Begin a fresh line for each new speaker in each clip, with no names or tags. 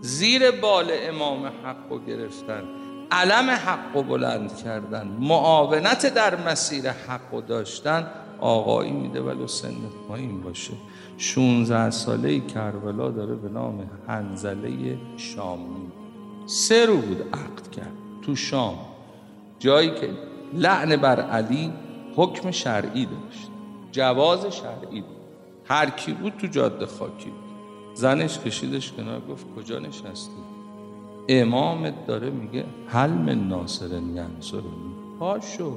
زیر بال امام حق رو گرفتن، علم حق رو بلند کردن، معاونت در مسیر حق رو داشتن. آقایی میده ولو سن پایین باشه. 16 ساله کربلا داره به نام حنظله شامی. 3 رو بود عقد کرد تو شام، جایی که لعن بر علی حکم شرعی داشت، جواز شرعی بود. هر کی بود تو جاده خاکی بود. زنش کشیدش کنار، گفت کجا نشستی؟ امامت داره میگه هل من ناصر ینصرنی، پاشو.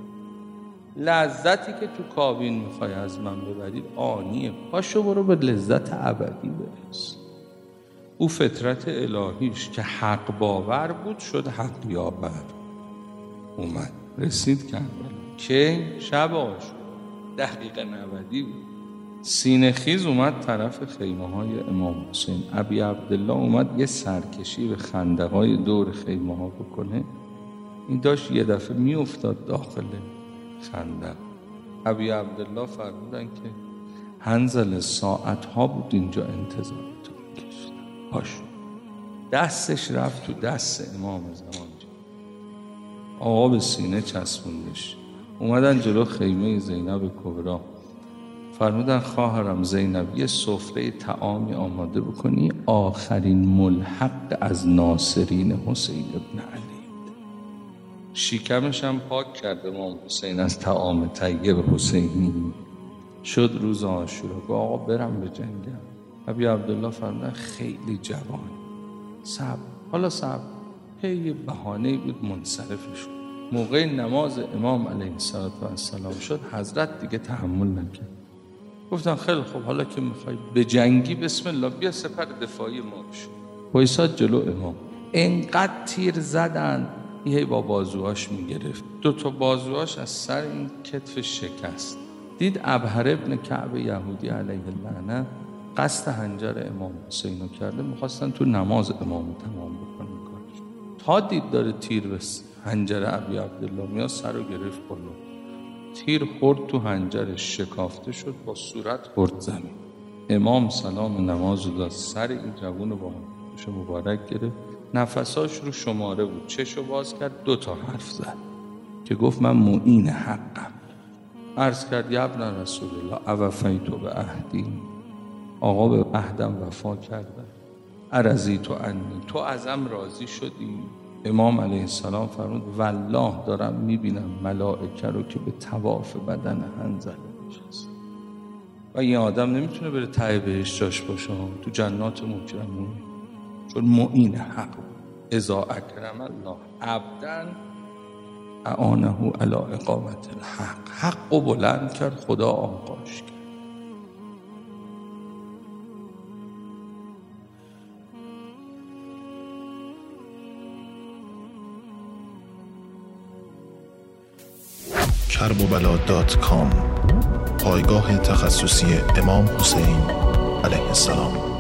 لذتی که تو کابین میخوای از من ببری آنیه، پاشو برو به لذت ابدی برس. او فطرت الهیش که حق باور بود شد حق یاور. اومد رسید کربلا که شب آشور دقیقه 90 بود. سینه خیز اومد طرف خیمه های امام حسین. ابی عبدالله اومد یه سرکشی به خنده های دور خیمه ها بکنه. این داشت یه دفعه می افتاد داخل خنده. ابی عبدالله فرمودن که حنظله ساعت ها بود اینجا انتظارتو میکشتم، پاشو. دستش رفت تو دست امام زمان. آقا به سینه چسبوندش. اومدن جلو خیمه زینب کبرا، فرمودن خواهرم زینب یه سفره طعامی آماده بکنی، آخرین ملحق از ناصرین حسین ابن علی. شکمش هم پاک کرده امام حسین از طعام طیب حسینی. شد روز عاشورا، گفت آقا برم به جنگم. ابی عبدالله فرمودن خیلی جوان، صبر. حالا صبر یه بهانه‌ای بود منصرف شد. موقع نماز امام علیه السلام شد، حضرت دیگه تحمل نکرد. گفتن خیلی خوب، حالا که میخوای به جنگی بسم الله، بیا سپر دفاعی ما بشو. وایساد جلو امام. انقدر تیر زدن یه با بازوهاش میگرفت. 2 تا بازوهاش از سر این کتفش شکست. دید ابهر ابن کعب یهودی علیه اللعنه قصد حنجر امام حسین رو کرده، میخواستن تو نماز امام تمام بکنن کارش. تا دید داره تیر به حنجر ابی عبدالله میاد، سر رو گرفت بالا. تیر خورد تو حنجرش، شکافته شد، با صورت خورد زمین. امام سلام نماز رو داد، سر این جوون رو با هنجرش مبارک گرفت. نفساش رو شماره بود، چشو باز کرد، 2 تا حرف زد که گفت من معین حقم. عرض کرد یا ابن رسول الله اوفیتو به عهدی، آقا به عهدم وفا کردم. ارضیت عنی، تو ازم راضی شدی؟ امام علیه السلام فرمود والله دارم میبینم ملائکه رو که به طواف بدن حنظله نشست. و این آدم نمیتونه بره ته بهشت جاش باشه، تو جنات مکرمون، چون معین حق. اذا اکرم الله عبدا اعانه علی اقامت الحق. حق و بلند کرد، خدا آغاش کرد.
kerbobala.com، پایگاه تخصصی امام حسین علیه السلام.